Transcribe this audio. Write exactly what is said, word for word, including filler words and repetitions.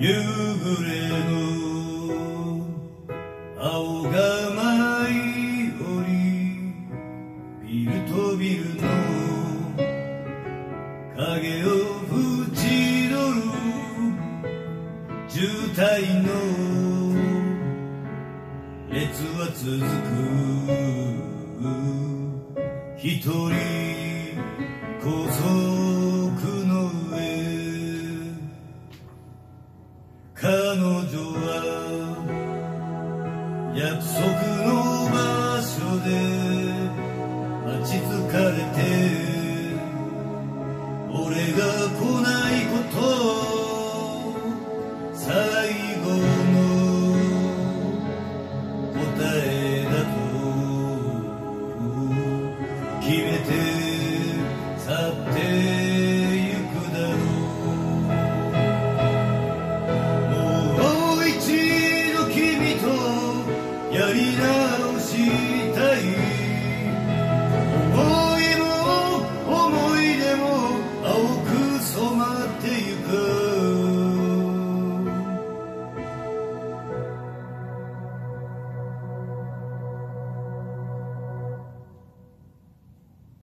夕暮れの青が舞い降り、ビルとビルの影を縁取る渋滞の列は続く。一人高速の上、彼女は約束の場所で待ち疲れて、俺が来ないこと最後の答えだと決めて去ってゆくだろう。もう一度君とやり直し